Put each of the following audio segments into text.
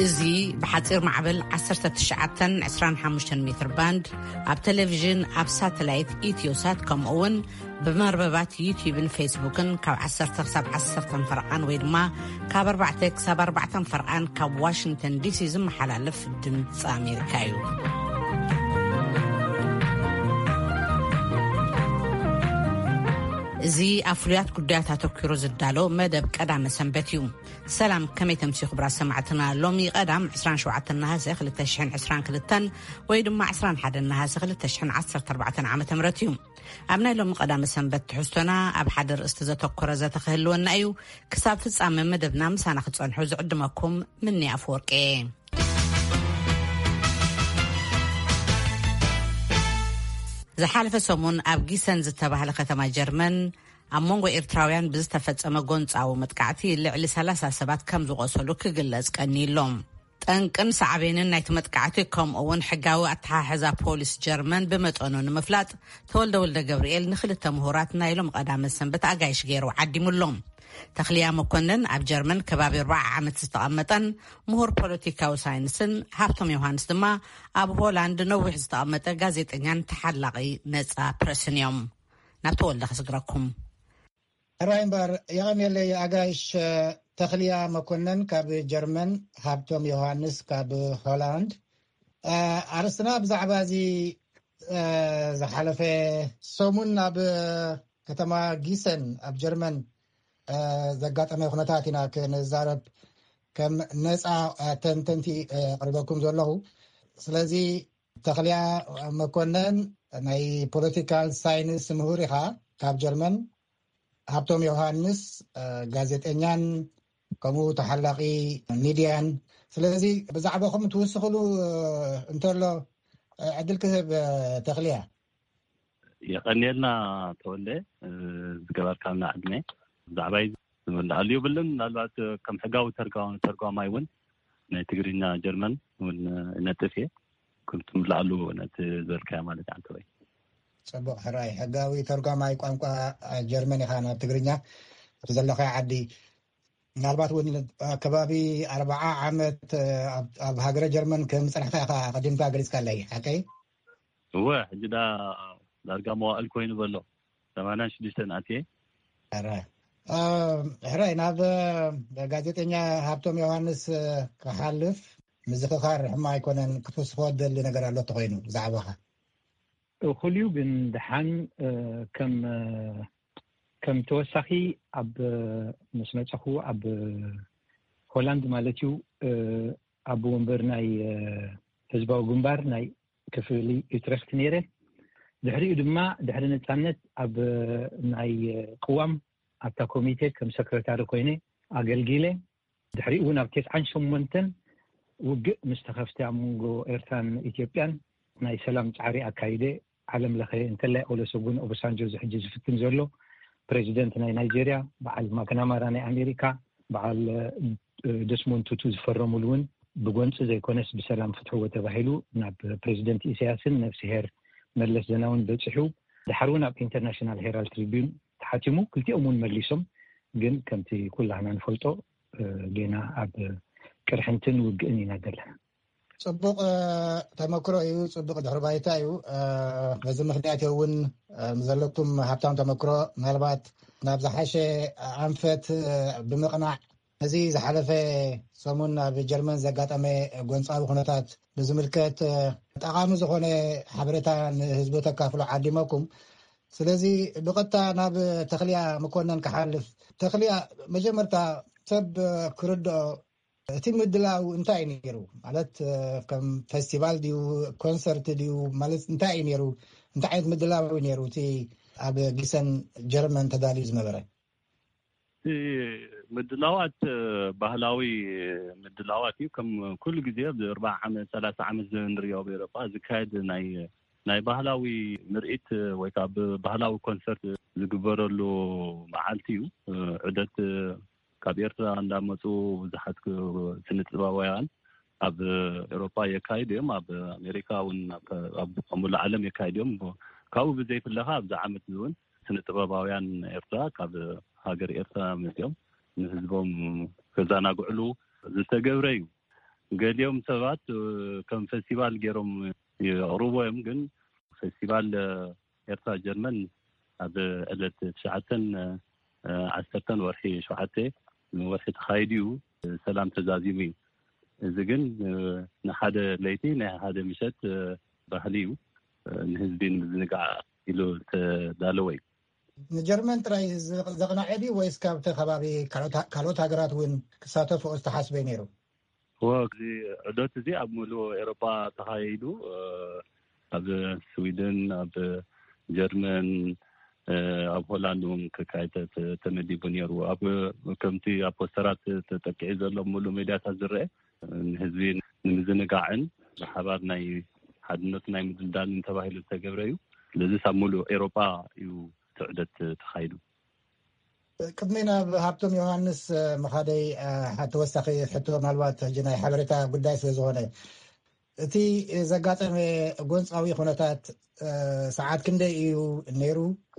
እዙ بحصير معبل 1925 متر باند اب تلفزيون اب ساتلايت ايتيوسات كم اون بمرببات يوتيوبن فيسبوكن كاب 10 فرقان ويدما كاب 4 فرقان كاب واشنطن دي سي زم حلالف دمص امريكايو زي افريات قدات تذكروا زدالو مدب قدام سنبتيو سلام كمي تمسي خبرا سمعتنا لومي قدام 27 نهاس 2022 ويدما 21 نهاس 2014 عام تمرتيو ابنا لوم قدام سنبت حستنا اب حدر استزتكره زتخهلونا ايو كساب فصام مدبنا مسانا خصنحو زعدمكم مني افورقي زحالف سمون اب جيسن زتباهل ختما جرمن امونغو ايرتراويان بزتفصمه ጎንጻው መጥቃዕቲ ልዕሊ 30 ሰባት ከም ዝቆሰሉ ክግለጽ ቀኒሎም ጠንቅን ሰዓቤንን ናይቲ መጥቃዕቲ ከምኡውን ሕጋዊ ኣተሓሕዛ ፖሊስ ጀርመን ብመጠኑ ንምፍላጥ ተወልደ ገብርኤል ንኽልተ ምሁራት ናይሎም ቀዳመ ሰንበት ኣጋይሽ ገይሩ ዓዲሙሎም ተኽሊያ መኮንን ኣብ ጀርመን ከባቢ 4 ዓመት ዝተቐመጠን ምሁር ፖለቲካዊ ሳይንስን ሃብቶም ዮሃንስ ድማ ኣብ ሆላንድ ነዊሕ ዝተቐመጠ ጋዜጠኛን ተሓላቂ ነጻ ፕረስን እዮም ናብ ተወልደ ክስግረኩም رايمبر يغميلي أغايش تخليا مكونن كاب جرمن هابتوم يوهانس كاب هولاند أرسنا بزعبازي زحالفة سومون أب كتما جيسن أب جرمن زقات أمي خنطاتنا كنزارب كم نسعى تنتنتي قريبكم زولله سلازي تخليا مكونن ناي political science مهوريها كاب جرمن هابتوم يوهانس ጋዜጠኛን ከምኡ ተሐላቂ ሚድያን ስለዚህ ብዛዕባኹም ትወስኽሉ እንተሎ ዕድል ክህብ ተኽሊያ يقنيلنا تولي ዝገበርካልና ዕድሜ ብዛዕባይ ዝመላኣሉ ይብልን ምናልባት ከም ሕጋዊ ተርጓማይ እውን ናይ ትግርኛ ጀርመን እውን ነጥፍ እየ ኩንቱም ላኣሉ ነቲ ዘርካያ ማለት አንተ ወይ صبح حراي حقاوي ترجمة ቋንቋ ጀርመን ይኻና ትግርኛ ተዘለኸ ዓዲ ምናልባት ወን ከባቢ 40 ዓመት ኣብ ሃገረ ጀርመን ከም ጽንሕታ ቀደምታ ገሊጽካለይ ሓቀይ هو ሕጅዳ ዳርጋ መዋእል ኮይኑ በሎ 86 ኣትየ ሕራይ ናብ ጋዜጠኛ ሃብቶም ዮሃንስ ክሓልፍ ምዝኽኻር ሕማ ኣይኮነን ክትወስፎ ደሊ ነገር ኣሎ ተኮይኑ ብዛዕባኻ خليو بن دحان كم توسخي اب مسمعخو اب هولاند مالتيو ابو ومبرناي حزباو جنبار ناي كفلي يترخت نيره دحري دما دحر نصانت اب ناي قوام اتا كوميتي كم سكرتير كويني اغلغيله دحري ون اب 98 وق مستخفت امغو ايرتان اثيوبيان ناي سلام تعري اكايده عالم لخي انت لا اولسوغون اوبسانجو زحجز فتن زلو بريزيدنت نيجيريا بعد ما كان ماراني امريكا بعد دسمون توتو زفرمولون بغونص زي كونس بسلام فتحو تباهيلو ناب بريزيدنت إسياسن نفس هير ملس زناون بصحو دحرونا بانترناشونال هيرالد تريبيون تحاتمو كلتي امون مليسهم ግን ከምቲ ኩላህና ንፈልጦ ገና ኣብ ቅርሕንትን ውግእን ይናገርና ጽቡቕ ተመክሮ እዩ ጽቡቕ ድሕረ ባይታ እዩ በዚ ምክንያት እውን ዘለኩም ሃብታም ተመክሮ ምናልባት ናብ ዝሓሸ ኣንፈት ብምቕናዕ እዚ ዝሓለፈ ሰሙን ኣብ ጀርመን ዘጋጠመ ጎንፃዊ ኩነታት ብዝምልከት ጠቃሚ ዝኾነ ሓበሬታ ንህዝቢ ተካፍሉ ዓዲመኩም ስለዚ ብቐጥታ ናብ ተኽሊያ መኮነን ክሓልፍ ተኽሊያ መጀመርታ ሰብ ክርድኦ እቲ ምድላው እንታይ ነይሩ ማለት ከም ፌስቲቫል ዲዩ ኮንሰርት ዲዩ ማለት እንታይ ነይሩ እንታይ ዓይነት ምድላው ነይሩ እቲ ኣብ ጊሰን ጀርመን ተዳልዩ ዝነበረ ምድላዋት ባህላዊ ምድላዋት እዩ ከም ኩሉ ግዜ ብ40 ዓመት 30 ዓመት ዝንሪኦ በኤሮጳ ዝካየድ ናይ ባህላዊ ምርኢት ወይ ከዓ ባህላዊ ኮንሰርት ዝግበረሉ መዓልቲ እዩ ዑደት ካብ ኤርትራ እንዳመፁ ብዙሓት ስነ-ጥበባውያን ኣብ ኤሮጳ የካይድዮም ኣብ ኣሜሪካ እውን ኣብ ሙሉ ዓለም የካይድዮም ካብኡ ብዘይፍለኻ ኣብዛ ዓመት እውን ስነ-ጥበባውያን ኤርትራ ካብ ሃገር ኤርትራ መፅኦም ንህዝቦም ከዘናግዕሉ ዝተገብረ እዩ ገሊኦም ሰባት ከም ፌስቲቫል ገይሮም يقربوهم ግን ፌስቲቫል ኤርትራ ጀርመን ኣብ ዕለት 9 ወርሒ 7 ወርሒ ተኻይዲዩ ሰላም ተዛዚሙ እዚ ግን ንሓደ ለይቲ ንሓደ ምሸት ባህሊዩ ንህዝብን ምዝንጋዕ ኢሉ ተዳለወይ ንጀርመን ጥራይ ዘቕናዕዲ ወይስ ካብቲ ከባቢ ካልኦት ሃገራት እውን ክሳተፉ ዝተሓስበ ነይሩ? ወዚ ዕዶት እዚ ኣብ ሙሉእ ኤውሮፓ ተኻይዱ ኣብ ስዊድን ኣብ ጀርመን ኣብ ሆላንድ እውን ክካየድ ተመዲቡ ነይሩ ኣብ ከምቲ ኣብ ፖስተራት ተጠቂዑ ዘሎ ሙሉእ ሚድያታት ዝርአ ንህዝቢ ንምዝንጋዕን ብሓባር ናይ ሓድነት ናይ ምድልዳልን ተባሂሉ ዝተገብረ እዩ ስለዚ ኣብ ሙሉእ ኤውሮፓ እዩ ትዕደት ተኻይዱ ቅድሚ ናብ ሃብቶም ዮሃንስ መኻደይ ተወሳኺ ሕቶ ምናልባት ናይ ሓበሬታ ጉዳይ ስለዝኾነ እቲ ዘጋጠመ ጎንፃዊ ኩነታት ሰዓት ክንደይ እዩ ነይሩ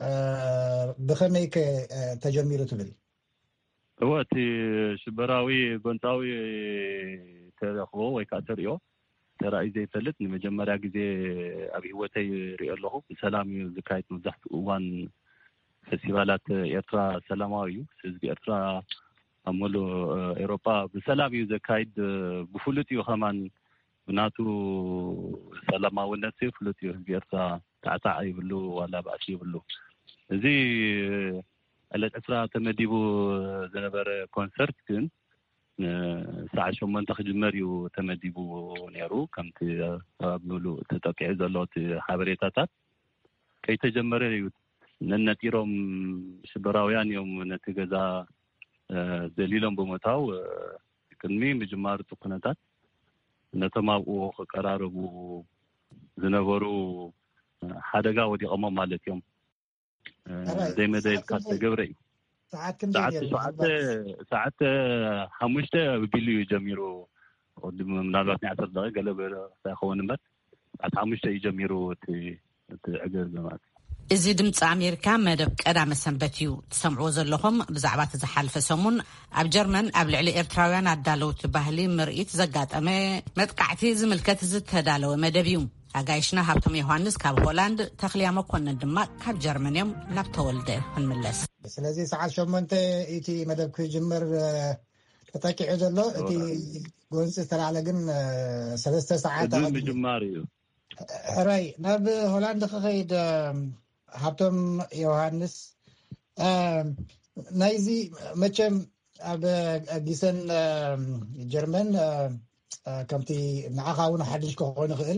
ብኸመይ ተጀሚሩ ትብል? እቲ ሽበራዊ ጎንፃዊ ተረኽቦ ወይ ከዓ ተሪኦ ተራእዩ ዘይፈልጥ ንመጀመርያ ግዜ ኣብ ህይወተይ ሪኦ ኣለኹ ብሰላም እዩ ዝካየድ መብዛሕትኡ እዋን ፌስቲቫላት ኤርትራ ሰላማዊ እዩ ህዝቢ ኤርትራ ኣብ ሙሉእ ኤውሮፓ ብሰላም እዩ ዘካይድ ብፍሉጥ እዩ ኸማን ብናቱ ሰላማውነት ፍሉጥ እዩ ህዝቢ ኤርትራ ታዕታዕ ይብሉ ዋላ ባእሲ ይብሉ እዚ ዕለት 10 ተመዲቡ ዝነበረ ኮንሰርት ግን ሰዓት 8 ክጅመር እዩ ተመዲቡ ነይሩ ከምቲ ኣብ ሙሉእ ተጠቂዑ ዘሎ ሓበሬታታት ከይተጀመረ እዩ ነነጢሮም ሽበራውያን እዮም ነቲ ገዛ ደሊሎም ብምእታው ቅድሚ ምጅማር ኩነታት ነቶም ኣብኡ ክቀራረቡ ዝነበሩ ሓደጋ ወዲቖሞም ማለት እዮም ዘይመደልካ ተገብረ እዩ ሰዓት 5 ቢሉ እዩ ጀሚሩ ምናልባት 10 ደቂቃ ገለበ ሳይኸውን እምበር ሰዓት 5 እዩ ጀሚሩ እቲ ዕገር ዘማት እዚ ድምፂ ኣሜሪካ መደብ ቀዳመ ሰንበት እዩ ትሰምዕዎ ዘለኹም ብዛዕባ ዝሓለፈ ሰሙን ኣብ ጀርመን ኣብ ልዕሊ ኤርትራውያን ኣዳለውቲ ባህሊ ምርኢት ዘጋጠመ መጥቃዕቲ ዝምልከት ዝተዳለወ መደብ እዩ ኣጋይሽና ሃብቶም ዮሃንስ ካብ ሆላንድ ተኽልያ መኮነን ድማ ካብ ጀርመን እዮም ናብ ተወልደ ክንምለስ ስለዚ ሰዓት 8 እቲ መደብ ክጅመር ተጠቂዑ ዘሎ እቲ ጎንፂ ዝተላዕለ ግን 3 ሰዓት ምጅማር እዩ ሕራይ ናብ ሆላንድ ክኸይድ ሃብቶም ዮሃንስ ናይዚ መቸም ኣብ ጊሰን ጀርመን ከምቲ ንዓኻ እውን ሓድሽ ክኾን ይኽእል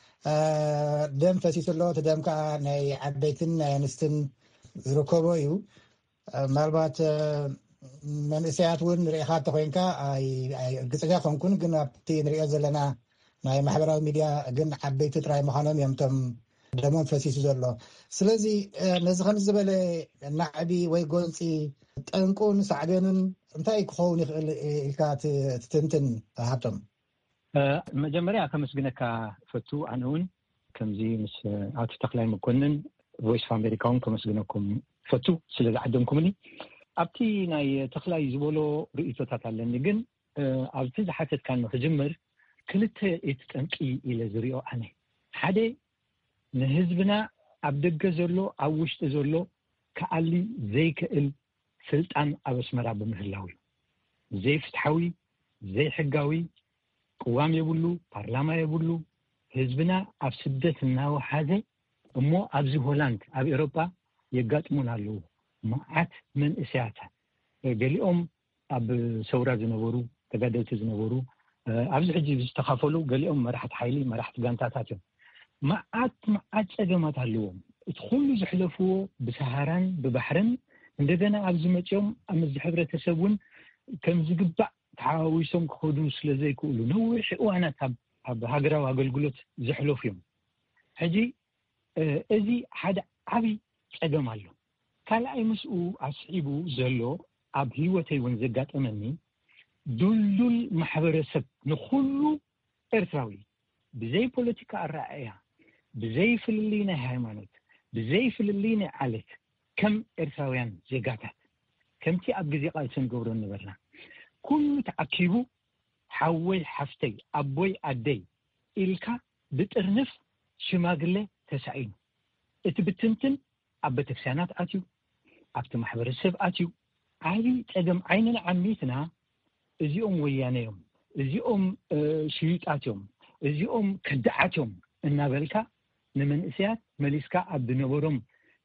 ደም ፈሲሱ ኣሎ እቲ ደም ከዓ ናይ ዓበይትን ናይ ኣንስትን ዝርከቦ እዩ ምናልባት መንእሰያት እውን ንሪኢኻ እንተኮይንካ እርግፀኛ ኮንኩን ግን ኣብቲ ንሪኦ ዘለና ናይ ማሕበራዊ ሚድያ ግን ዓበይቲ ጥራይ ምዃኖም እዮም እቶም ደሞም ፈሲሱ ዘሎ ስለዚ ነዚ ከም ዝበለ ናዕቢ ወይ ጎንፂ ጠንቁን ሳዕቤኑን እንታይ ክኸውን ይኽእል ኢልካ ትትንትን ሃብቶም? መጀመርያ ከመስግነካ ፈቱ ኣነ እውን ከምዚ ምስ ኣቶ ተክላይ መኮንን ቮይስ ኦፍ ኣሜሪካ እውን ከመስግነኩም ፈቱ ስለ ዝዓደምኩምኒ ኣብቲ ናይ ተክላይ ዝበሎ ርእቶታት ኣለኒ ግን ኣብቲ ዝሓተትካ ንክጅምር ክልተ እቲ ጠንቂ ኢለ ዝሪኦ ኣነ ሓደ ንህዝብና ኣብ ደገ ዘሎ ኣብ ውሽጢ ዘሎ ከኣሊ ዘይክእል ስልጣን ኣብ ኣስመራ ብምህላው እዩ ዘይፍትሓዊ ዘይሕጋዊ ቅዋም የብሉ ፓርላማ የብሉ ህዝብና ኣብ ስደት እናወሓዘ እሞ ኣብዚ ሆላንድ ኣብ ኤውሮፓ የጋጥሙን ኣለዉ መዓት መንእሰያት ገሊኦም ኣብ ሰውራ ዝነበሩ ተጋደልቲ ዝነበሩ ኣብዚ ሕጂ ዝተኻፈሉ ገሊኦም መራሕቲ ሓይሊ መራሕቲ ጋንታታት እዮም መዓት ፀገማት ኣለዎም እቲ ኩሉ ዝሕለፍዎ ብሰሃራን ብባሕርን እንደገና ኣብዚ መጪኦም ኣብዚ ሕብረተሰብ እውን ከም ዝግባእ ተሓዋዊሶም ክኸዱ ስለ ዘይክእሉ ነዊሕ እዋናት ኣብ ሃገራዊ ኣገልግሎት ዘሕለፉ እዮም ሕጂ እዚ ሓደ ዓብይ ፀገም ኣሎ ካልኣይ ምስኡ ኣስዒቡ ዘሎ ኣብ ህይወተይ እውን ዘጋጠመኒ ዱልዱል ማሕበረሰብ ንኩሉ ኤርትራዊ ብዘይ ፖለቲካ ኣረኣእያ ብዘይ ፍልሊ ናይ ሃይማኖት ብዘይ ፍልሊ ናይ ዓለት ከም ኤርትራውያን ዜጋታት ከምቲ ኣብ ግዜ ቃልሲ ንገብሮ ነበርና ኩሉ ተኣኪቡ ሓወይ ሓፍተይ ኣቦይ ኣደይ ኢልካ ብጥርንፍ ሽማግለ ተሳኢኑ እቲ ብትንትን ኣብ ቤተክርስትያናት ኣትዩ ኣብቲ ማሕበረሰብ ኣትዩ ዓቢ ፀገም ዓይንን ዓሚትና እዚኦም ወያነዮም እዚኦም ሽዩጣትዮም እዚኦም ከዳዓትዮም እናበልካ ንመንእስያት መሊስካ ኣብ ዝነበሮም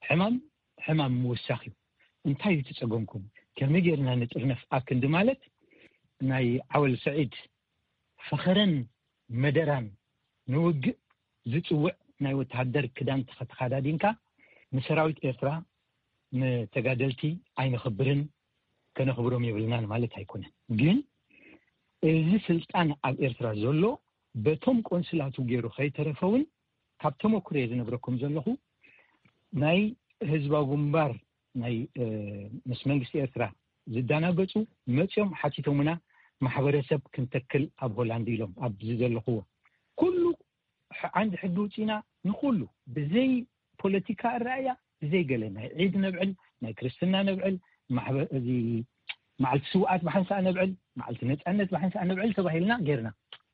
ሕማም ምውሳኽ እዩ እንታይ ትፀገምኩም ከመይ ጌርና ንጥርነፍ ኣክንዲ ማለት ናይ ዓወል ሰዒድ ፈኸረን መደራን ንውግእ ዝፅውዕ ናይ ወታደር ክዳን ተኸዳዲንካ ንሰራዊት ኤርትራ ንተጋደልቲ ኣይንኽብርን ከነኽብሮም ይብልናን ማለት ኣይኮነን ግን እዚ ስልጣን ኣብ ኤርትራ ዘሎ በቶም ቆንስላቱ ገይሩ ከይተረፈውን ካብ ተመኩሮ ዝነብረኩም ዘለኹ ናይ ህዝባዊ ግንባር ናይ ምስ መንግስቲ ኤርትራ ዝዳናገፁ መፅኦም ሓቲቶምና ማሕበረሰብ ክንተክል ኣብ ሆላንድ ኢሎም ኣብ ዘለኹዎ ኩሉ ዓንዲ ሕጊ ውፂና ንኩሉ ብዘይ ፖለቲካ ራእያ ብዘይ ገለ ናይ ዒድ ነብዕል ናይ ክርስትና ነብዕል እዚ መዓልቲ ስውኣት ባሓንሳ ነብዕል መዓልቲ ነፃነት ባሓንሳ ነብዕል ተባሂልና ጌርና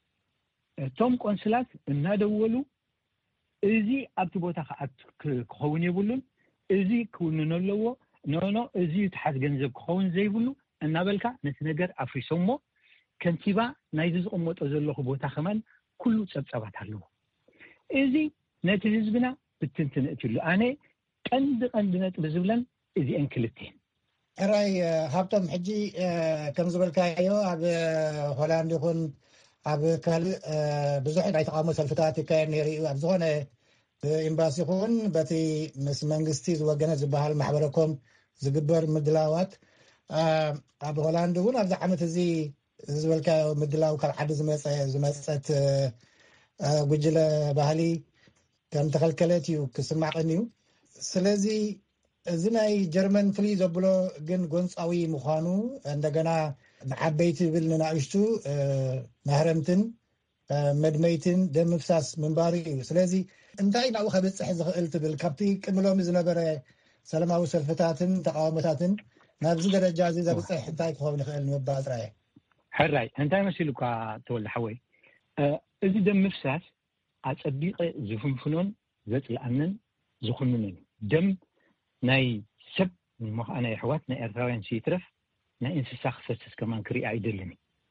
እቶም ቆንስላት እናደወሉ እዚ ኣብቲ ቦታ ክኸውን የብሉን እዚ ክውንን ኣለዎ ኖ እዚ ተሓዝ ገንዘብ ክኸውን ዘይብሉ እናበልካ ነቲ ነገር ኣፍሪሶሞ ከንቲባ ናይ ዝቕመጦ ዘለኹ ቦታ ከመን ኩሉ ፀብፀባት ኣለዎ እዚ ነቲ ህዝብና ብትንትን እትሉ ኣነ ቀንዲ ነጥብ ዝብለን እዚአን ክልተን ሕራይ ሃብቶም ሕጂ ከም ዝበልካዮ ኣብ ሆላንድ ይኹን ኣብ ካልእ ብዙሕ ናይ ተቃውሞ ሰልፍታት ይካየድ ነይሩ ኣብ ዝኾነ ኤምባሲ ይኹን በቲ ምስ መንግስቲ ዝወገነ ዝበሃል ማሕበረኮም ዝግበር ምድላዋት ኣብ ሆላንድ እውን ኣብዚ ዓመት እዚ ዝበልካዮ ምድላው ካብ ዓዲ ዝመፀት ጉጅለ ባህሊ ከም ተኸልከለት እዩ ክስማዕን እዩ ስለዚ እዚ ናይ ጀርመን ፍሉይ ዘብሎ ግን ጎንፃዊ ምዃኑ እንደገና ንዓበይቲ ብል ንናእሽቱ ማህረምትን መድመይትን ደም ምፍሳስ ምንባሪ እዩ ስለዚ እንታይ ናብኡ ከበፅሕ ዝኽእል ትብል ካብቲ ቅምሎም ዝነበረ ሰላማዊ ሰልፍታትን ተቃውሞታትን ናብዚ ደረጃ እዚ ዘብፅሕ እንታይ ክኸውን ይኽእል ንምባል ጥራይ ሕራይ እንታይ መሲሉካ ተወላሕወይ እዚ ደም ምፍሳስ ኣፀቢቐ ዝፍንፍኖን ዘፅልኣንን ዝኹንንን ደም ናይ ሰብ ንመዃነ ኣሕዋት ናይ ኤርትራውያን ሲትረፍ ናይ እንስሳ ክፈስስ ከማን ክሪኣ ኣይደልን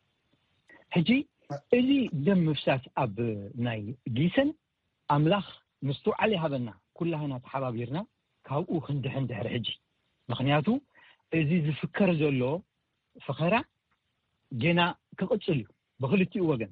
ሕጂ እዚ ደም ምፍሳስ ኣብ ናይ ጊሰን ኣምላኽ ምስተውዓል ይሃበና ኩላህና ተሓባቢርና ካብኡ ክንድሕን ድሕሪ ሕጂ ምክንያቱ እዚ ዝፍከር ዘሎ ፈኸራ ጌና ክቕፅል እዩ ብክልቲኡ ወገን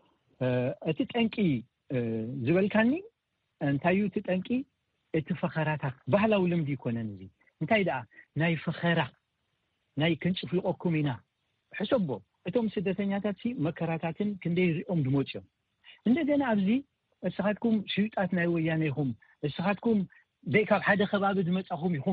እቲ ጠንቂ ዝበልካኒ እንታይ እዩ እቲ ጠንቂ እቲ ፈኸራታት ባህላዊ ልምዲ ይኮነን እዚ እንታይ ደኣ ናይ ፈኸራ ናይ ክንጭፍልቆኩም ኢና ሕሰቦ እቶም ስደተኛታት መከራታትን ክንደይ ሪኦም ድሞፅዮም እንደገና ኣብዚ እስኻትኩም ሽዩጣት ናይ ወያነ ኢኹም እስኻትኩም ካብ ሓደ ከባቢ ዝመፃኹም ኢኹም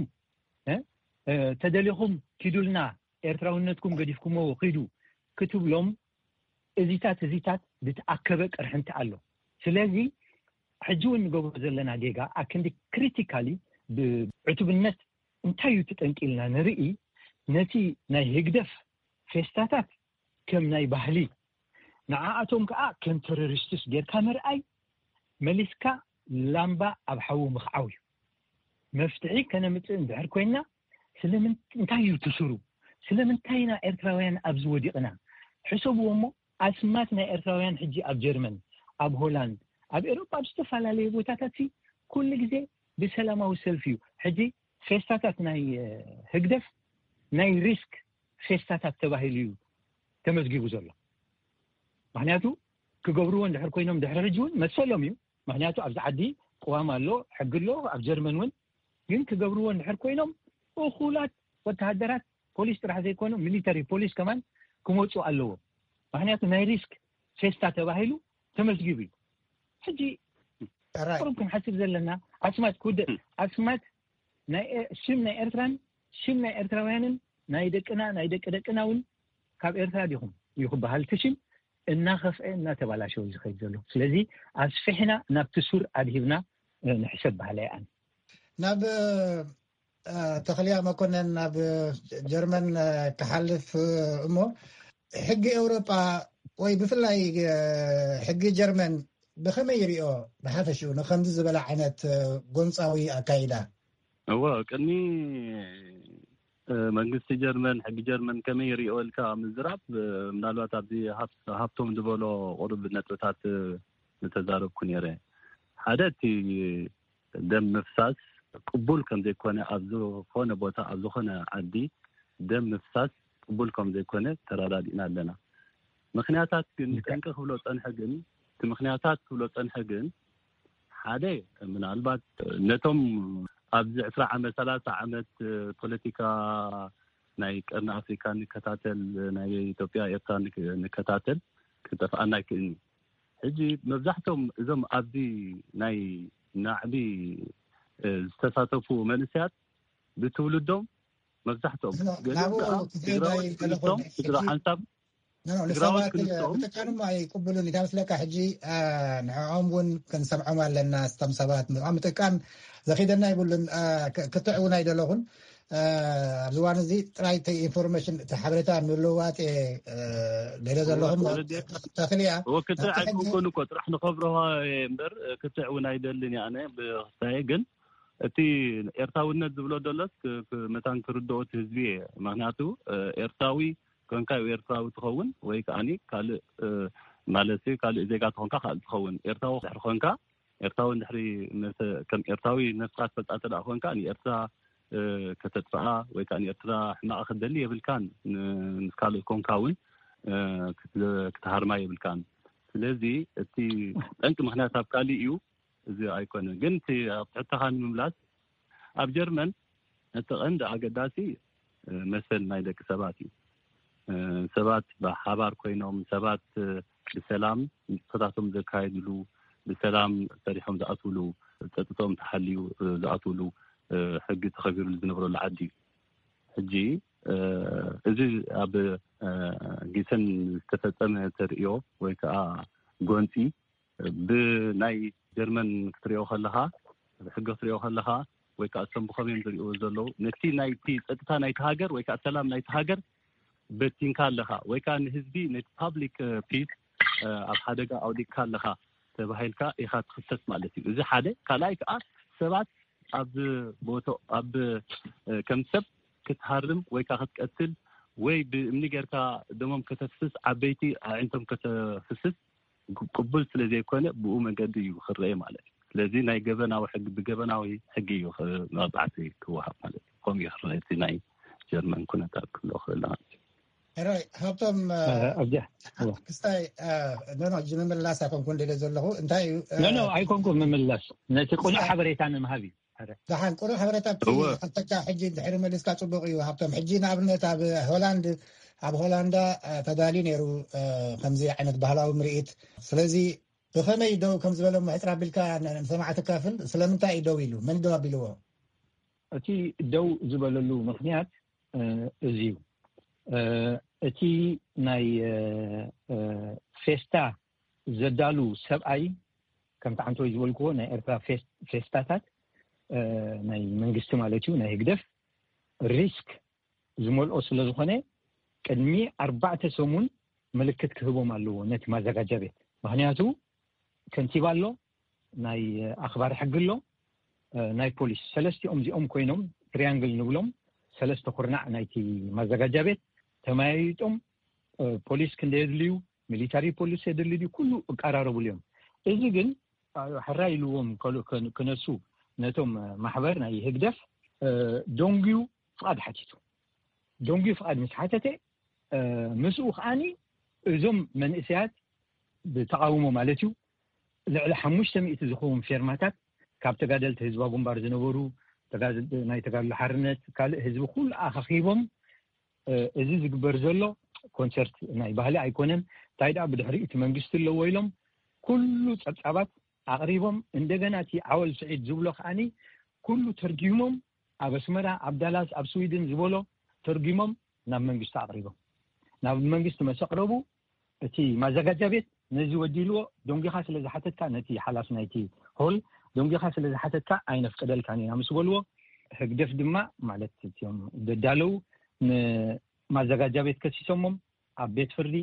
ተደሊኹም ኪዱልና ኤርትራውነትኩም ገዲፍኩሞ ኺዱ ክትብሎም እዚታት ብተኣከበ ቅርሕንቲ ኣሎ ስለዚ ሕጂ እውን ንገብሮ ዘለና ጌጋ ኣክንዲ ክሪቲካሊ ብዕቱብነት እንታይ እዩ ተጠንቂልና ንርኢ ነቲ ናይ ህግደፍ ፌስታታት ከም ናይ ባህሊ ንዓኣቶም ከዓ ከም ቴሮሪስትስ ጌርካ ምርኣይ መሊስካ ላምባ ኣብ ሓዊ ምኽዓው እዩ መፍትሒ ከነምፅእ እንድሕር ኮይና ስለምንታይ እዩ ትስሩ ስለምንታይና ኤርትራውያን ኣብዚ ወዲቕና ሕሰብዎ እሞ ኣስማት ናይ ኤርትራውያን ሕጂ ኣብ ጀርመን ኣብ ሆላንድ ኣብ ኤሮፓ ዝተፈላለዩ ቦታታት ኩሉ ግዜ ብሰላማዊ ሰልፊ እዩ ሕጂ ፌስታታት ናይ ህግደፍ ናይ ሪስክ ፌስታታት ተባሂሉ እዩ ተመዝጊቡ ዘሎ ምክንያቱ ክገብርዎ እንድሕር ኮይኖም ድሕሪ ሕጂ እውን መሰሎም እዩ ምክንያቱ ኣብዚ ዓዲ ቅዋም ኣሎ ሕጊ ኣሎ ኣብ ጀርመን እውን ግን ክገብርዎ እንድሕር ኮይኖም እኹላት ወተሃደራት ፖሊስ ጥራሕ ዘይኮኑ ሚሊተሪ ፖሊስ ከማን ክመፁ ኣለዎ ምክንያቱ ናይ ሪስክ ፌስታ ተባሂሉ ተመዝጊቡ እዩ ሕጂ ቅሩብ ክንሓስብ ዘለና ኣስማት ኩደእ ኣስማት ሽም ናይ ኤርትራን ሽም ናይ ኤርትራውያንን ናይ ደቅና ናይ ደቅና እውን ካብ ኤርትራ ዲኹም ይኽበሃል ትሽም እናኸፍአ እናተባላሸው ዝኸይድ ዘሎ ስለዚ ኣስፊሕና ናብቲ ሱር ኣድሂብና ንሕሰብ ባህላ ይኣን ናብ ተኽልያ መኮነን ናብ ጀርመን ክሓልፍ እሞ ሕጊ ኤውሮጳ ወይ ብፍላይ ሕጊ ጀርመን ብኸመይ ይሪኦ ብሓፈሽኡ ንከምዚ ዝበለ ዓይነት ጎንፃዊ ኣካይዳ? ቅድሚ መንግስቲ ጀርመን ሕጊ ጀርመን ከመይ ይሪኦ ኢልካ ምዝራብ ምናልባት ኣብዚ ሃብቶም ዝበሎ ቁርብ ነጥብታት ዝተዛረብኩ ነይረ። ሓደ እቲ ደም ምፍሳስ ቅቡል ከም ዘይኮነ ኣብ ዝኾነ ቦታ ኣብ ዝኾነ ዓዲ ደም ምፍሳስ ቅቡል ከም ዘይኮነ ተረዳዲእና ኣለና። ምክንያታት ግን ጠንቂ ክብሎ ፀንሐ ግን እቲ ምክንያታት ክብሎ ፀንሐ ግን ሓደ ምናልባት ነቶም ኣብዚ 20 ዓመት 30 ዓመት ፖለቲካ ናይ ቀርኒ ኣፍሪካ ንከታተል ናይ ኢትዮጵያ ኤርትራ ንከታተል ክጠፍኣና ይክእልኒ። ሕጂ መብዛሕቶም እዞም ኣብዚ ናይ ናዕቢ ዝተሳተፉ መንስያት ብትውልዶም መብዛሕቶም ገለቶም ሓንሳብ ንሰባት ብጥቃንም ኣይቅብሉን ይታመስለካ። ሕጂ ንዕኦም እውን ክንሰምዖም ኣለና። ስቶም ሰባት ንዕኦም ጥቃም ዘኺደና ይብሉን ክትዕ እውን ኣይደለኹን ኣብዚ እዋን እዚ ጥራይ ኢንፎርሜሽን እቲ ሓበሬታ ምልውዋጥ ደለ ዘለኹም ተኽልያ ክትዕ ኣይኮኑ እኮ ጥራሕ ንኸብረሆ እምበር ክትዕ እውን ኣይደልን ኣነ ብክስታየ ግን እቲ ኤርትራውነት ዝብሎ ደሎስ መታን ክርድኦ እቲ ህዝቢ እየ። ምክንያቱ ኤርትራዊ ኮንካ ኤርትራዊ ትኸውን ወይ ከዓኒ ካልእ ማለት ካልእ ዜጋ ትኾንካ ካልእ ትኸውን። ኤርትራዊ ድሕሪ ኮንካ ኤርትራዊ ድሕሪ ከም ኤርትራዊ ነፍስካ ትፈልጣ ተደኣ ኮንካ ንኤርትራ ከተጥፍኣ ወይ ከዓ ንኤርትራ ሕማቕ ክደሊ የብልካን ንካልእ ኮንካ እውን ክትሃርማ የብልካን። ስለዚ እቲ ጠንቂ ምክንያት ኣብ ካሊእ እዩ እዚ ኣይኮነን። ግን እቲ ኣብ ትሕተኻ ንምምላስ ኣብ ጀርመን እቲ ቀንዲ ኣገዳሲ መሰል ናይ ደቂ ሰባት እዩ። ሰባት ብሓባር ኮይኖም ሰባት ብሰላም ንጥፈታቶም ዘካይድሉ ብሰላም ሰሪሖም ዝኣትውሉ ፀጥቶም ተሓልዩ ዝኣትውሉ ሕጊ ተኸቢሩ ዝነብረሉ ዓዲ እዩ። ሕጂ እዚ ኣብ ጊሰን ዝተፈፀመ ተርእዮ ወይ ከዓ ጎንፂ ብናይ ጀርመን ክትሪኦ ከለካ ሕጊ ክትሪኦ ከለካ ወይ ከዓ እቶም ብኸመይ ዝሪኦ ዘለዉ ነቲ ናይቲ ፀጥታ ናይቲ ሃገር ወይ ከዓ ሰላም ናይቲ ሃገር በቲንካ ኣለኻ ወይ ከዓ ንህዝቢ ነቲ ፓብሊክ ፒስ ኣብ ሓደጋ ኣውዲቅካ ኣለኻ ተባሂልካ ኢኻ ትኽሰስ ማለት እዩ። እዚ ሓደ። ካልኣይ ከዓ ሰባት ኣብ ቦቶ ኣብ ከም ሰብ ክትሃርም ወይ ከዓ ክትቀትል ወይ ብእምኒ ጌርካ ደሞም ከተፍስስ ዓበይቲ ኣዒንቶም ከተፍስስ ቅቡል ስለ ዘይኮነ ብኡ መንገዲ እዩ ክረአ ማለት እዩ። ስለዚ ናይ ገበናዊ ሕጊ ብገበናዊ ሕጊ እዩ መብዛሕቲ ክወሃብ ማለት እዩ። ከምኡ እዩ ክረአ እቲ ናይ ጀርመን ኩነታት ክብሎ ክእል ራይ ሃብቶም ክስታይ ንምምላስ ኣይኮንኩን ደለ ዘለኹ እንታይ እዩ ኣይኮንኩም ምምላስ ነቲ ቁኑዕ ሓበሬታ ንምሃብ እዩ ዳሓን ቁኑዕ ሓበሬታ ክልተካ ሕጂ ድሕሪ መሊስካ ፅቡቅ እዩ። ሃብቶም ሕጂ ንኣብነት ኣብ ሆላንዳ ተዳልዩ ነይሩ ከምዚ ዓይነት ባህላዊ ምርኢት። ስለዚ ብኸመይ ደው ከም ዝበሎ ምሕፅር ኣቢልካ ንሰማዕ ትካፍል። ስለምንታይ እዩ ደው ኢሉ? መን ደው ኣቢልዎ? እቲ ደው ዝበለሉ ምክንያት እዚ እዩ። እቲ ናይ ፌስታ ዘዳሉ ሰብኣይ ከምቲ ሓንቲ ወይ ዝበልክዎ ናይ ኤርትራ ፌስታታት ናይ መንግስቲ ማለት እዩ ናይ ህግደፍ ሪስክ ዝመልኦ ስለ ዝኾነ ቅድሚ 4 ሰሙን ምልክት ክህቦም ኣለዎ ነቲ ማዘጋጃ ቤት። ምክንያቱ ከንቲባ ኣሎ፣ ናይ ኣኽባሪ ሕጊ ኣሎ፣ ናይ ፖሊስ ሰለስቲኦም እዚኦም ኮይኖም ትሪያንግል ንብሎም 3 ኩርናዕ ናይቲ ማዘጋጃ ቤት ተማያይጦም ፖሊስ ክንደይ የድልዩ ሚሊታሪ ፖሊስ የድልዩ ኩሉ እቀራረቡሉ እዮም። እዚ ግን ሕራይ ኢልዎም ክነሱ ነቶም ማሕበር ናይ ህግደፍ ዶንጊዩ ፍቃድ ሓቲቱ ዶንጊዩ ፍቃድ ምስ ሓተተ ምስኡ ከዓኒ እዞም መንእሰያት ብተቃውሞ ማለት እዩ ልዕሊ 500 ዝኸውን ፌርማታት ካብ ተጋደልቲ ህዝባዊ ግንባር ዝነበሩ ናይ ተጋድሎ ሓርነት ካልእ ህዝቢ ኩሉ ኣኻኺቦም እዚ ዝግበር ዘሎ ኮንሰርት ናይ ባህሊ ኣይኮነን ታይዳ ብድሕሪ እቲ መንግስቲ ኣለዎ ኢሎም ኩሉ ፀብፃባት ኣቕሪቦም እንደገና እቲ ዓወል ስዒድ ዝብሎ ከዓኒ ኩሉ ተርጊሞም ኣብ ኣስመራ ኣብ ዳላስ ኣብ ስዊድን ዝበሎ ተርጊሞም ናብ መንግስቲ ኣቕሪቦም ናብ መንግስቲ መሰቅረቡ እቲ ማዘጋጃ ቤት ነዚ ወዲልዎ ዶንጊኻ ስለ ዝሓተትካ ነቲ ሓላፍ ናይቲ ሆል ዶንጊኻ ስለ ዝሓተትካ ኣይነፍቀደልካ ኒና ምስ በልዎ ህግደፍ ድማ ማለት እቲኦም ደዳለው ንማዘጋጃ ቤት ከሲሶሞም ኣብ ቤት ፍርዲ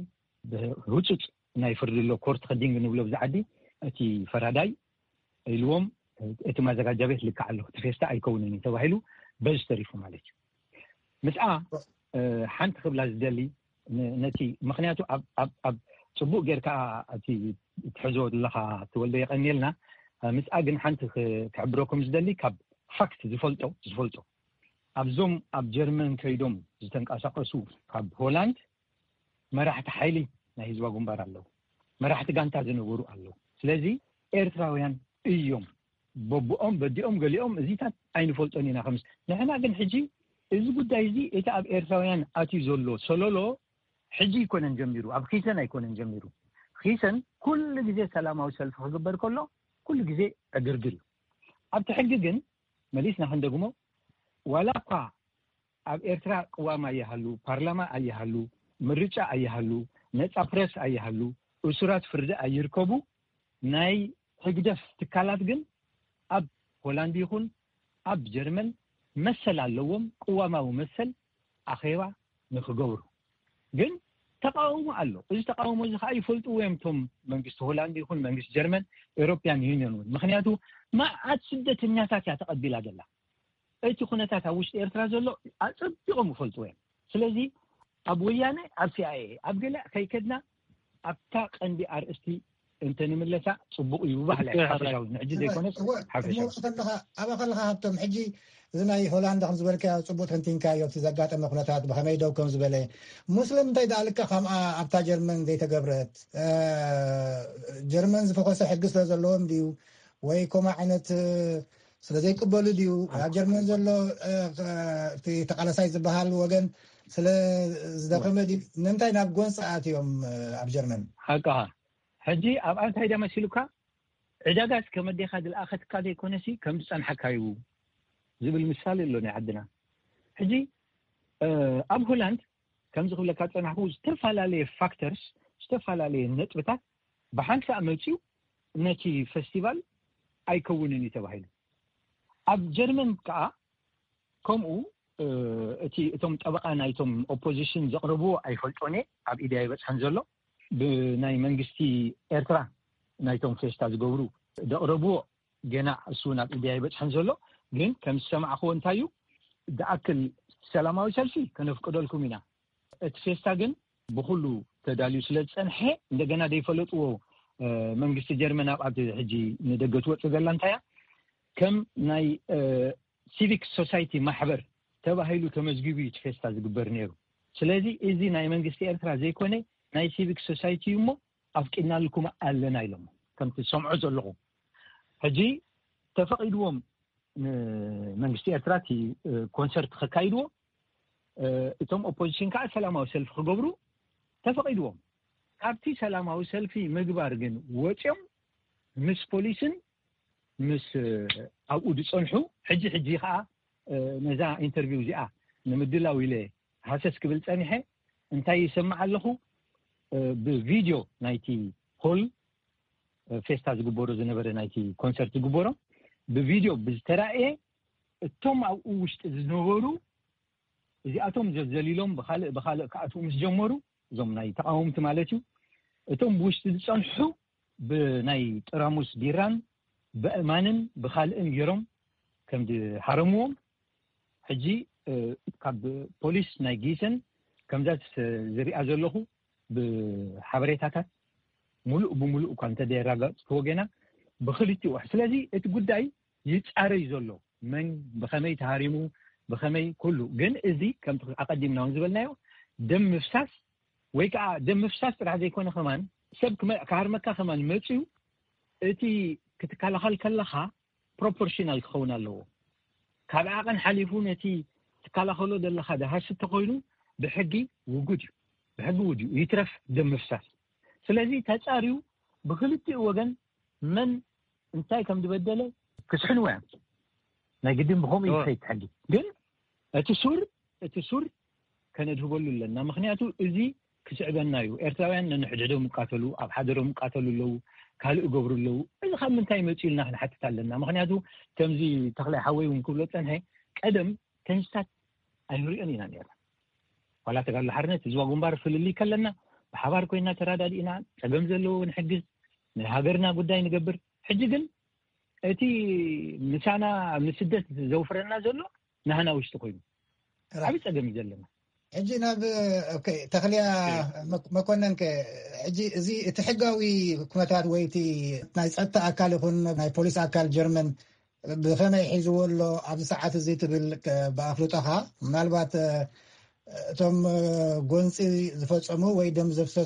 ብህፁፅ ናይ ፍርድሎ ኮርት ከዲንግ ንብሎ ብዛዓዲ እቲ ፈራዳይ ኢልዎም እቲ ማዘጋጃ ቤት ልክዕ ኣሎ ፌስታ ኣይከውንን ተባሂሉ በዝ ተሪፉ ማለት እዩ ምስኣ ሓንቲ ክብላ ዝደሊ ነቲ ምክንያቱ ኣብ ጽቡቕ ጌርካ እቲ ትሕዞ ዘለኻ ትወልደ የቀኒልና ምስኣ ግን ሓንቲ ክሕብረኩም ዝደሊ ካብ ፋክት ዝፈልጦ ኣብዞም ኣብ ጀርመን ከይዶም ዝተንቀሳቀሱ ካብ ሆላንድ መራሕቲ ሓይሊ ናይ ህዝባ ጉንባር ኣለዉ መራሕቲ ጋንታ ዝነበሩ ኣለዉ ስለዚ ኤርትራውያን እዮም በቦኦም በዲኦም ገሊኦም እዚታት ኣይንፈልጦን ኢና ከምስ ንሕና ግን ሕጂ እዚ ጉዳይ እዚ እቲ ኣብ ኤርትራውያን ኣትዩ ዘሎ ሰሎሎ ሕጂ ይኮነን ጀሚሩ ኣብ ኺሰን ኣይኮነን ጀሚሩ ኺሰን ኩሉ ግዜ ሰላማዊ ሰልፊ ክግበር ከሎ ኩሉ ግዜ ዕግርግር ኣብቲ ሕጊ ግን መሊስና ክንደግሞ ዋላ እኳ ኣብ ኤርትራ ቅዋማ ኣይሃሉ ፓርላማ ኣይሃሉ ምርጫ ኣይሃሉ ነፃ ፕሬስ ኣይሃሉ እሱራት ፍርዲ ኣይርከቡ ናይ ህግደፍ ትካላት ግን ኣብ ሆላንድ ይኹን ኣብ ጀርመን መሰል ኣለዎም ቅዋማዊ መሰል ኣኼባ ንክገብሩ ግን ተቃውሞ ኣሎ እዚ ተቃውሞ እዚ ከዓ ይፈልጡ እዮም ቶም መንግስቲ ሆላንድ ይኹን መንግስቲ ጀርመን ኤውሮፕያን ዩኒየን ምክንያቱ ማዓት ስደተኛታት ያ ተቀቢላ ዘላ እቲ ኩነታት ኣብ ውሽጢ ኤርትራ ዘሎ ኣጽቢቆም ይፈልጡ እዮም ስለዚ ኣብ ወያነ ኣብ ሲአይኤ ኣብ ገለ ከይከድና ኣብታ ቀንዲ ኣርእስቲ እንተንምለሳ ጽቡቕ እዩ ባህላ ሓፈሻዊ ንሕጂ ዘይኮነስ ሓፈሻዊ ኣብ ኣኸልኻ ሃብቶም ሕጂ እዚ ናይ ሆላንድ ከም ዝበልካ ጽቡቕ ተንቲንካዮ እቲ ዘጋጠመ ኩነታት ብኸመይ ደው ከም ዝበለ ሙስሊም እንታይ ዳልካ ከምኣ ኣብታ ጀርመን ዘይተገብረት ጀርመን ዝፈኮሰ ሕጊ ስለ ዘለዎም ድዩ ወይ ከምኡ ዓይነት ስለዘይቅበሉ ድዩ ኣብ ጀርመን ዘሎ እቲ ተቃላሳይ ዝበሃል ወገን ስለ ዝደኸመ ድዩ ንምንታይ ናብ ጎንፂ ኣትዮም ኣብ ጀርመን ሓቃ ሕጂ ኣብ እንታይ ዳ መሲሉካ ዕዳጋስ ከመዴኻ ድልኣኸትካ ዘይኮነሲ ከም ዝፀንሐካዩ ዝብል ምሳሌ ኣሎ ናይ ዓድና ሕጂ ኣብ ሆላንድ ከም ዝኽብለካ ፀናሕኩ ዝተፈላለየ ፋክተርስ ዝተፈላለየ ነጥብታት ብሓንሳ መፂው ነቲ ፌስቲቫል ኣይከውንን ተባሂሉ ኣብ ጀርመን ከዓ ከምኡ እቶም ጠበቃ ናይቶም ኦፖዚሽን ዘቕርብዎ ኣይፈልጦን ኣብ ኢድያ ይበፅሐን ዘሎ ብናይ መንግስቲ ኤርትራ ናይቶም ፌስታ ዝገብሩ ዘቕርብዎ ገና እሱ ናብ ኢድያ ይበፅሐን ዘሎ ግን ከም ዝሰማዕኽዎ እንታይ እዩ ደኣክል ሰላማዊ ሰልፊ ከነፍቅደልኩም ኢና እቲ ፌስታ ግን ብኩሉ ተዳልዩ ስለ ዝፀንሐ እንደገና ዘይፈለጥዎ መንግስቲ ጀርመን ኣብ ሕጂ ንደገ ትወፅእ ዘላ እንታይ ከም ናይ ሲቪክ ሶሳይቲ ማሕበር ተባሂሉ ተመዝጊቡ እቲ ፌስታ ዝግበር ነይሩ ስለዚ እዚ ናይ መንግስቲ ኤርትራ ዘይኮነ ናይ ሲቪክ ሶሳይቲ እሞ ኣፍቂድናልኩም ኣለና ኢሎም ከምቲ ሰምዑ ዘለኹም ሕጂ ተፈቂድዎም መንግስቲ ኤርትራ እቲ ኮንሰርት ከካይድዎ እቶም ኦፖዚሽን ከዓ ሰላማዊ ሰልፊ ክገብሩ ተፈቂድዎም ካብቲ ሰላማዊ ሰልፊ ምግባር ግን ወፂኦም ምስ ፖሊስን ምስ ኣብኡ ዝፀንሑ ሕጂ ከዓ ነዛ ኢንተርቪው እዚኣ ንምድላው ኢለ ሃሰስ ክብል ፀኒሐ እንታይ ይሰማዕ ኣለኹ ብቪድዮ ናይቲ ሆል ፌስታ ዝግበሮ ዝነበረ ናይቲ ኮንሰርት ዝግበሮ ብቪድዮ ብዝተራእየ እቶም ኣብኡ ውሽጢ ዝነበሩ እዚኣቶም ዘዘሊሎም ብኻልእ ከኣትው ምስ ጀመሩ እዞም ናይ ተቃወምቲ ማለት እዩ እቶም ብውሽጢ ዝፀንሑ ብናይ ጥራሙስ ቢራን በእማንን ብኻልእን ገይሮም ከም ዝሓረምዎም ሕጂ ካብ ፖሊስ ናይ ጊሰን ከምዛት ዝሪኣ ዘለኹ ብሓበሬታታት ሙሉእ ብሙሉእ እኳ እንተደይራገፅክዎ ገና ብክልቲኡ ስለዚ እቲ ጉዳይ ይፃረይ ዘሎ መን ብኸመይ ተሃሪሙ ብኸመይ ኩሉ ግን እዚ ከምቲ ኣቀዲምና እውን ዝበልናዮ ደም ምፍሳስ ወይ ከዓ ደም ምፍሳስ ጥራሕ ዘይኮነ ከማን ሰብ ካሃርመካ ከማን መፅዩ እቲ ክትከላኸል ከለኻ ፕሮፖርሽናል ክኸውን ኣለዎ ካብ ዓቐን ሓሊፉ ነቲ ትከላኸሎ ዘለኻ ደሃስ ተኮይኑ ብሕጊ ውጉድ እዩ ይትረፍ ደም ምፍሳስ ስለዚ ተፃሪዩ ብክልቲኡ ወገን መን እንታይ ከም ዝበደለ ክስሕንዎ እዮም ናይ ግድን ብኸምኡ ይኸይድ ሕጊ ግን እቲ ሱር ከነድህበሉ ኣለና ምክንያቱ እዚ ክስዕበና እዩ ኤርትራውያን ነንሕድሕዶም ይቃተሉ ኣብ ሓደሮም ይቃተሉ ኣለዉ ካልእ ገብሩ ኣለዉ እዚ ካብ ምንታይ መፂኡ ኢልና ክንሓትት ኣለና ምክንያቱ ከምዚ ተኽላይ ሓወይ እውን ክብሎ ፀንሐ ቀደም ተንስታት ኣይንሪኦን ኢና ነርና ዋላ ተጋድሎ ሓርነት ህዝባ ጉንባር ፍልልይ ከለና بحبار كوينا ترادادينا تقم زلو نحجز هاجرنا قداي نقبر حجي قل اتي مسانا من السدة زوفرنا زلو نهنا وش تقوين عبي تقم زلنا حجي ناب اوكي تخليا ما كنا حجي زي تحقاوي كمتات ويتي نايس حتى اكل يكون ناي بوليس اكل جيرمان بفما يحيزوا له عبد ساعات زيت بافلطها مالبات توم غونسي زفصمو ወይ ደም ዘፍሰሱ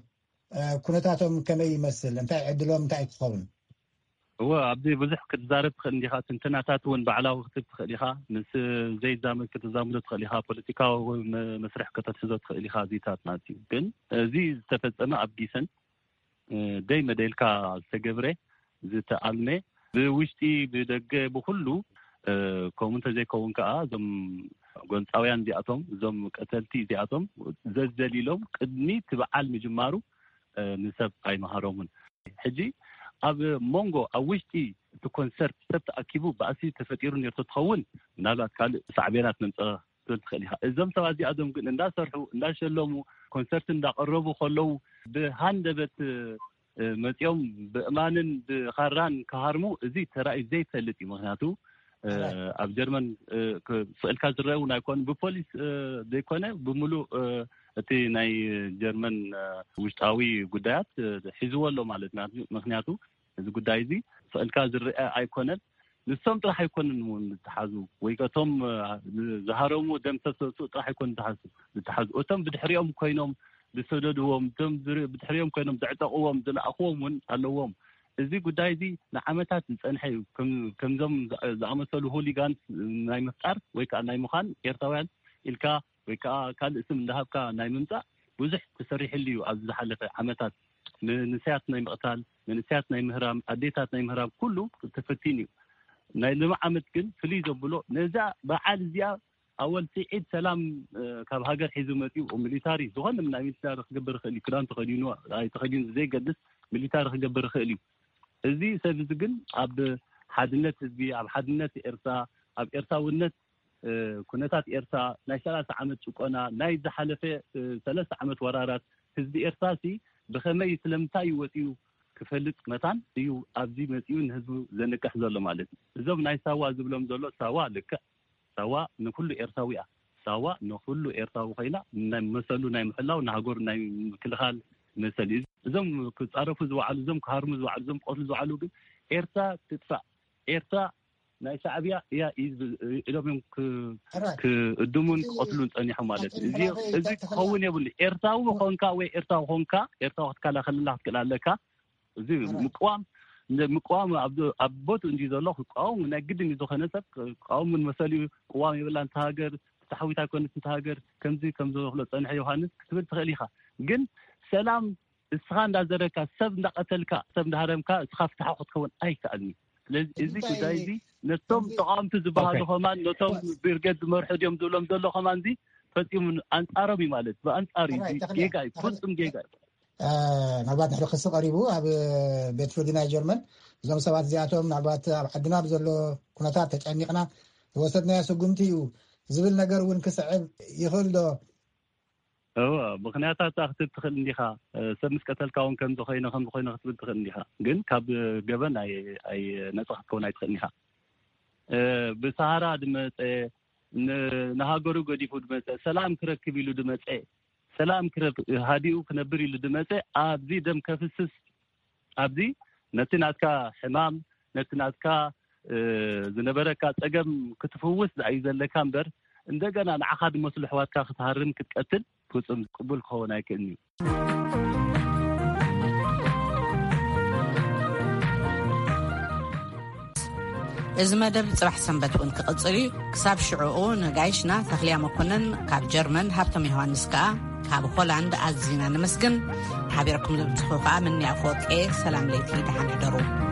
ኩነታቶም ከመይ ይመስል እንታይ ዕድሎም እንታይ ትኸውን هو عبدي بزح كتزارب خليها تنتناتات وين بعلاو كتب خليها مس زي زامن كتزامن خليها بوليتيكا ومسرح كتتحزت خليها زيتات ناتي كن زي تفصمه ابجيسن دايما ديلكا استجبره زت علمه بوشتي بدغ بكله كومنت زي كونكا زم غونصاويان دياتهم زم قتلتي دياتهم زلزليلهم قدني تبعال مجمارو نسب اي مهارمون حجي اب مونغو اوشتي تكونسرت سبت اكيبو باسي تفكيرون يرتخون نالات قال صعبينات نمصه تخليها ازم توازي ادم كن انداسرحو انداشلمو كونسرت انداقربو خلو بهاندبت متيوم بامانن بخران كهارمو ازي تراي زي تلتي مغناتو اب جرمن سالكا زريو نايكون ببوليس ديكونه بملو اتي ناي جرمن وشتاوي غدات حيزولو معناتنا مغنياتو እዚ ጉዳይ እዚ سالكا زري ايكونن نسوم طرح يكونن نتحازو ويقتم زهرمو دم تسوس طرح يكون نتحازو وتم بدحريهم كوينهم بسددهم دم بدحريهم كوينهم دعتقوهم دلاخوهم علوهم እዚ ጉዳይ እዚ ንዓመታት ዝጸንሐ ከምዞም ዝኣመሰሉ ሆሊጋን ናይ መፍጣር ወይ ከዓ ናይ ምኻን ኤርትራውያን ኢልካ ወይ ከዓ ካልእ ስም እንዳሃብካ ናይ ምምጻእ ብዙሕ ተሰሪሕልዩ ኣብ ዝሓለፈ ዓመታት ንስያት ናይ መቕታል ንስያት ናይ ምህራም ኣዴታት ናይ ምህራም ኩሉ ተፈቲኑ ናይ ለማዓመት ግን ፍልይ ዘብሎ ነዛ በዓል እዚኣ ኣወልቲ ዒድ ሰላም ካብ ሃገር ሒዙ መፂኡ ሚሊታሪ ዝኾነ ናይ ሚሊታሪ ክገብር ክእል ክዳን ተኸዲኑ ኣይ ተኸዲኑ ዘይገድስ ሚሊታሪ ክገብር ክእል እዚ ሰብዝ ግን ኣብ ሓድነት ህዝቢ ኣብ ሓድነት ኤርትራ ኣብ ኤርትራውነት ኩነታት ኤርትራ ናይ 30 ዓመት ጭቆና ናይ ዝሓለፈ 3 ዓመት ወራራት ህዝቢ ኤርትራሲ ብኸመይ ስለምታይ ይወፂኡ ክፈልጥ መታን እዩ ኣብዚ መፂኡ ንህዝቡ ዘንቀሕ ዘሎ ማለት እዞም ናይ ሳዋ ዝብሎም ዘሎ ሳዋ ልክ ሳዋ ንኩሉ ኤርትራዊያ ሳዋ ንኩሉ ኤርትራዊ ኮይና ናይ መሰሉ ናይ ምሕላው ናሃገር ናይ ምክልኻል መሰል እዞም ክጻረፉ ዝዋዕሉ እዞም ክሃርሙ ዝዋዕሉ እዞም ቆትሉ ዝዋዕሉ ግን ኤርትራ ትጥፋእ ኤርትራ ናይ ሻዕብያ ያ ኢሎም ክእድሙን ቆትሉን ጸኒሑ ማለት እዚ ክኸውን የብሉ ኤርትራዊ ኾንካ ወይ ኤርትራዊ ኾንካ ኤርትራዊ ክትከላኸልላ ክትከላለካ እዚ ምቋም ኣብ ቦት እንጂ ዘሎ ክቋም ናይ ግድን ዝኾነ ሰብ ቋም መሰሊ ቋም ይብላን ተሃገር ተሓዊታ ኮነት ተሃገር ከምዚ ዝኽሎ ጸኒሑ ዮሐንስ ክትብል ትኽእል ኢኻ ግን ሰላም እስኻ እንዳዘረካ ሰብ እንዳቀተልካ ሰብ እንዳሃረምካ እስኻ ፍትሓ ክትከውን ኣይከኣልኒ ስለዚ እዚ ጉዳይ እዚ ነቶም ተቃምቲ ዝበሃሉ ኸማን ነቶም ብርገድ መርሑ ድዮም ዝብሎም ዘሎ ኸማን እዚ ፈፂሙ አንጻረቢ ማለት በአንጻሪ ጌጋይ ፍጹም ጌጋይ ናባት ንሕዶ ክስ ቀሪቡ ኣብ ቤት ፍርዲ ናይ ጀርመን እዞም ሰባት እዚኣቶም ናባት ኣብ ዓድና ብዘሎ ኩነታት ተጨኒቕና ዝወሰድናዮ ስጉምቲ እዩ ዝብል ነገር እውን ክስዕብ ይኽእል ዶ ምክንያታት ክትብል ትኽእል እንዲኻ ሰብ ምስ ቀተልካውን ከም ዝኾይነ ክትብል ትኽእል እንዲኻ ግን ካብ ገበን ኣይ ነፃ ክትከውን ኣይትኽእል ኢኻ ብሰሃራ ድመፀ ንሃገሩ ገዲፉ ድመፀ ሰላም ክረክብ ኢሉ ድመፀ ሰላም ሃዲኡ ክነብር ኢሉ ድመፀ ኣብዚ ደም ከፍስስ ኣብዚ ነቲ ናትካ ሕማም ነቲ ናትካ ዝነበረካ ፀገም ክትፍውስ እዩ ዘለካ እምበር እንደገና ንዓኻ ድመስሉ ሕዋትካ ክትሃርም ክትቀትል ፍጹም ቅቡል ክኸውን ኣይክእልኒ እዚ መደብ ጽባሕ ሰንበት እውን ክቕጽል እዩ ክሳብ ሽዑኡ ንጋይሽና ተኽልያ መኮነን ካብ ጀርመን ሃብቶም ዮሐንስ ከዓ ካብ ሆላንድ ኣዝና ንመስግን ሓቢርኩም ዝምፅኹ ከዓ ምንያ ፎቄ ሰላም ለይቲ ደሓን ሕደሩ